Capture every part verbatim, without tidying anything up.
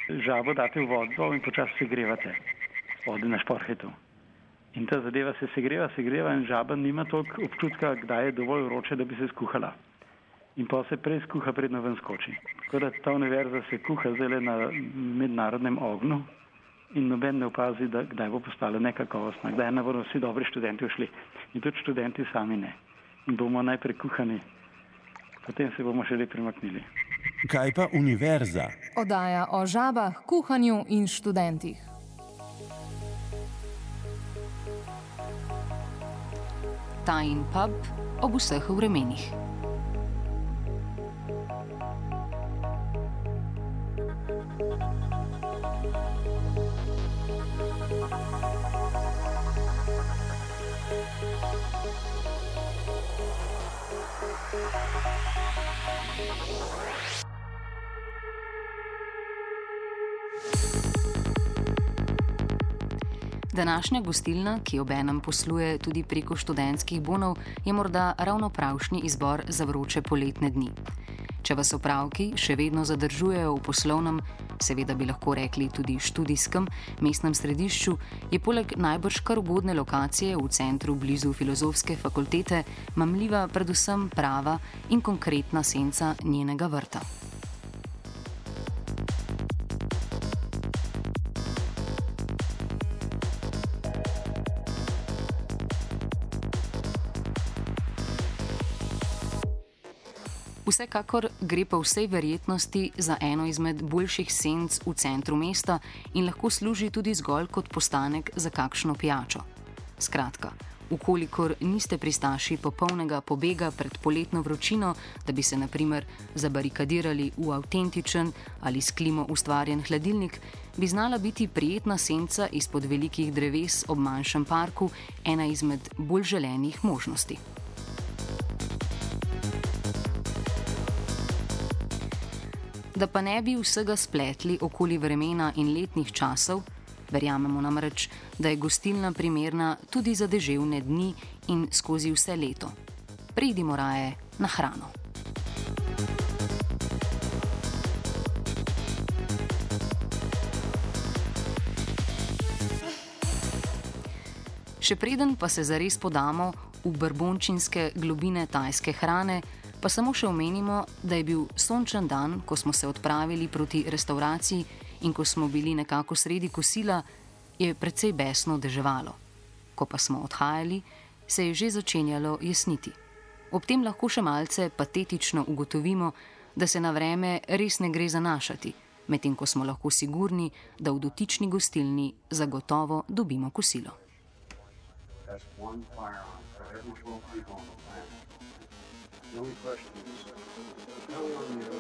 Žabo date v vodo in počasi segrevate vode na šporhetu. In ta zadeva se segreva, segreva in žaba nima toliko občutka, kdaj je dovolj vroče, da bi se skuhala. In pa se prej skuha, predno ven skoči. Tako da ta univerza se kuha zdaj na mednarodnem ognju in noben ne opazi, da kdaj bo postala nekakovostna, kdaj ne bodo vsi dobri študenti ušli. In tudi študenti sami ne. In bomo najprej kuhani, potem se bomo šele premaknili. Kaj pa univerza? Oddaja o žabah, kuhanju in študentih. Tajin pub ob vseh vremenih. Današnja gostilna, ki obenem posluje tudi preko študentskih bonov, je morda ravno pravšnji izbor za vroče poletne dni. Če vas opravki še vedno zadržujejo v poslovnem, seveda bi lahko rekli tudi študijskem, mestnem središču, je poleg najbrž kar ugodne lokacije v centru blizu Filozofske fakultete mamljiva predvsem prava in konkretna senca njenega vrta. Vsekakor gre pa vsej verjetnosti za eno izmed boljših senc v centru mesta in lahko služi tudi zgolj kot postanek za kakšno pijačo. Skratka, ukolikor niste pristaši popolnega pobega pred poletno vročino, da bi se na primer zabarikadirali v avtentičen ali s klimo ustvarjen hladilnik, bi znala biti prijetna senca izpod velikih dreves ob manjšem parku ena izmed bolj želenih možnosti. Da pa ne bi vsega spletli okoli vremena in letnih časov, verjamemo namreč, da je gostilna primerna tudi za deževne dni in skozi vse leto. Pridimo raje na hrano. Še preden pa se zares podamo v brbončinske globine tajske hrane, pa samo še omenimo, da je bil sončen dan, ko smo se odpravili proti restavraciji in ko smo bili nekako sredi kosila, je precej besno deževalo. Ko pa smo odhajali, se je že začenjalo jesniti. Ob tem lahko še malce patetično ugotovimo, da se na vreme res ne gre zanašati, medtem ko smo lahko sigurni, da v dotični gostilni zagotovo dobimo kosilo. The only question is, how long you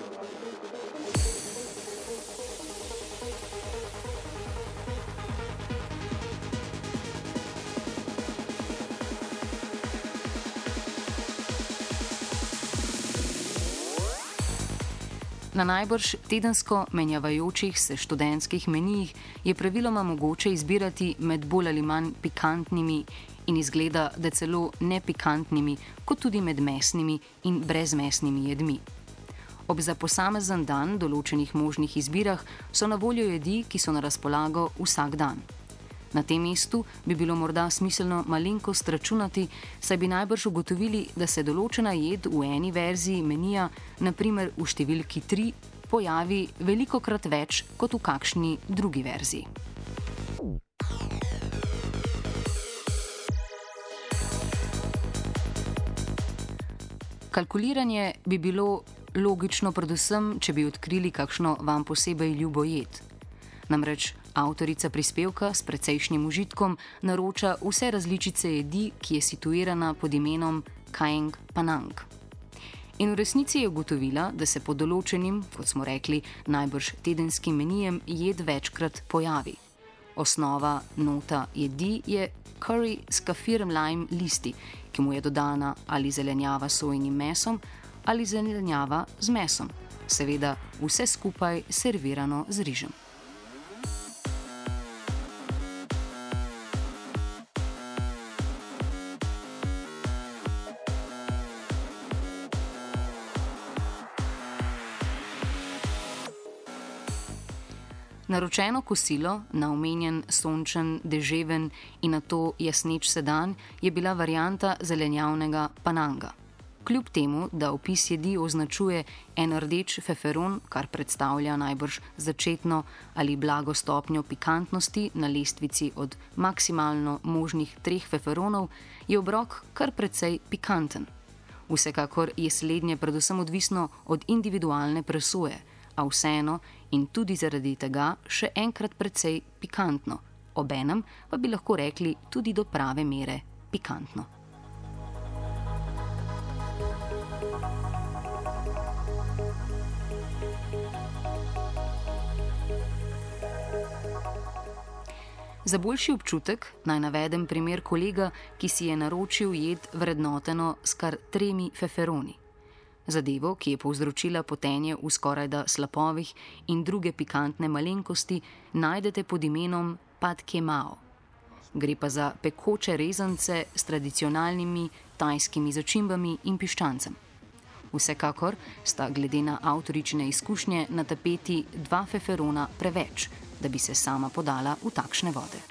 Na najbrž tedensko menjavajočih se študentskih menijih je praviloma mogoče izbirati med bolj ali manj pikantnimi in izgleda, da celo nepikantnimi, kot tudi med mesnimi in brezmesnimi jedmi. Ob za posamezen dan določenih možnih izbirah so na voljo jedi, ki so na razpolago vsak dan. Na tem mestu bi bilo morda smiselno malenkost računati, saj bi najbrž ugotovili, da se določena jed v eni verziji menija, na primer v številki tri, pojavi velikokrat več kot v kakšni drugi verziji. Kalkuliranje bi bilo logično predvsem, če bi odkrili kakšno vam posebej ljubo jed. Namreč avtorica prispevka s precejšnjim užitkom naroča vse različice jedi, ki je situirana pod imenom Kaeng Panang. In v resnici je ugotovila, da se pod določenim, kot smo rekli, najbrž tedenskim menijem jed večkrat pojavi. Osnova nota jedi je curry s kafir lime listi, ki mu je dodana ali zelenjava s sojinim mesom ali zelenjava z mesom. Seveda vse skupaj servirano z rižem. Naročeno kosilo na omenjen sončen, deževen in nato jasneč sedan je bila varianta zelenjavnega pananga. Kljub temu, da opis jedi označuje en rdeč feferon, kar predstavlja najbrž začetno ali blago stopnjo pikantnosti na lestvici od maksimalno možnih treh feferonov, je obrok kar precej pikanten. Vsekakor je slednje predvsem odvisno od individualne presoje, a vseeno in tudi zaradi tega še enkrat precej pikantno, obenem pa bi lahko rekli tudi do prave mere pikantno. Za boljši občutek naj navedem primer kolega, ki si je naročil jed vrednoteno s kar tremi feferoni. Zadevo, ki je povzročila potenje v skorajda slapovih in druge pikantne malenkosti, najdete pod imenom pad ke mao. Gre pa za pekoče rezance s tradicionalnimi tajskimi začimbami in piščancem. Vsekakor sta glede na avtoričine izkušnje na tapeti dva feferona preveč, da bi se sama podala v takšne vode.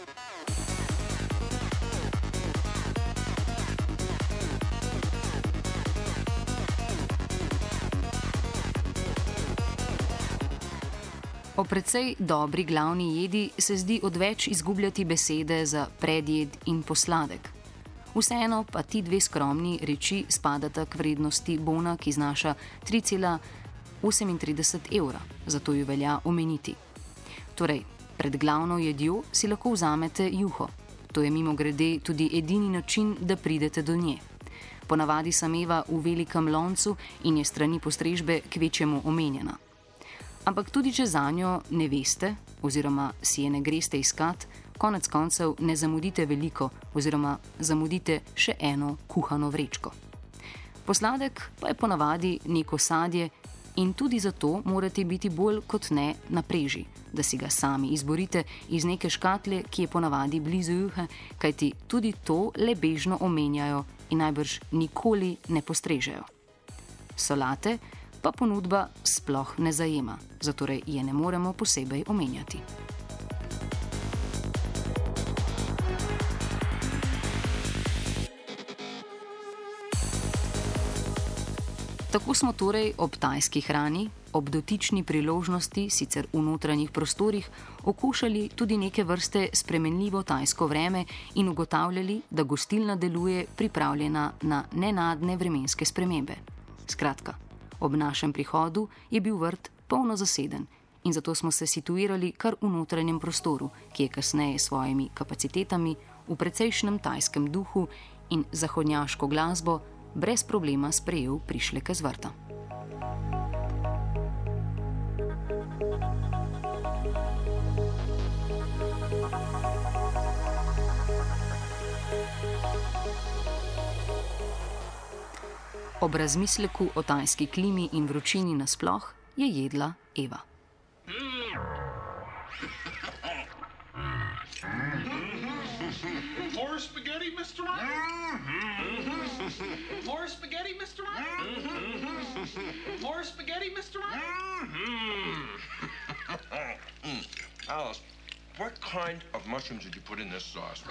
O precej dobri glavni jedi se zdi odveč izgubljati besede za predjed in posladek. Vseeno pa ti dve skromni reči spadata k vrednosti bona, ki znaša tri cela osemintrideset evra, zato jo velja omeniti. Torej, pred glavno jedjo si lahko vzamete juho. To je mimogrede tudi edini način, da pridete do nje. Ponavadi sameva v velikem loncu in je strani postrežbe kvečjemu omenjena. Ampak tudi če zanjo ne veste oziroma si je ne greste iskat, konec koncev ne zamudite veliko oziroma zamudite še eno kuhano vrečko. Posladek pa je ponavadi neko sadje in tudi zato morate biti bolj kot ne na preži, da si ga sami izborite iz neke škatle, ki je ponavadi blizu juhe, kajti tudi to le bežno omenjajo in najbrž nikoli ne postrežejo. Solate pa ponudba sploh ne zajema, zatorej je ne moremo posebej omenjati. Tako smo torej ob tajski hrani, ob dotični priložnosti, sicer v notranjih prostorih, okušali tudi neke vrste spremenljivo tajsko vreme in ugotavljali, da gostilna deluje pripravljena na nenadne vremenske spremembe. Skratka, ob našem prihodu je bil vrt polno zaseden in zato smo se situirali kar v notranjem prostoru, ki je kasneje s svojimi kapacitetami v precejšnjem tajskem duhu in zahodnjaško glasbo brez problema sprejel prišleke z vrta. Ob razmisleku o tajski klimi in vročini nasploh je jedla Eva. More spaghetti, mister Ryan? More spaghetti, mister Ryan? More spaghetti, mister Ryan? Alice, what kind of mushrooms did you put in this sauce?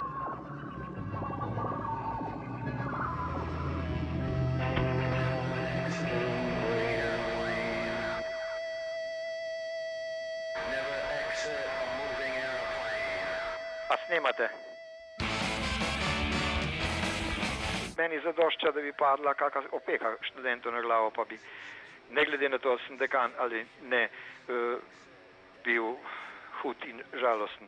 A snemate? Meni zadošča, da bi padla kakšna opeka študentu na glavo, pa bi, ne glede na to, da sem dekan ali ne, uh, bil hud in žalosten.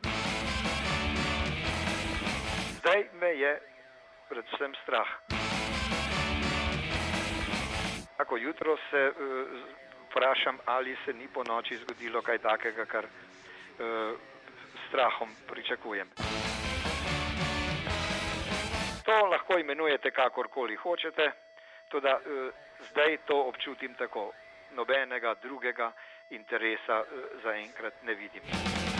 Zdaj me je predvsem strah. Tako jutro se uh, vprašam, ali se ni po noči zgodilo kaj takega, kar uh, strahom pričakujem. To lahko imenujete kakorkoli hočete, toda eh, zdaj to občutim tako. Nobenega drugega interesa eh, zaenkrat ne vidim.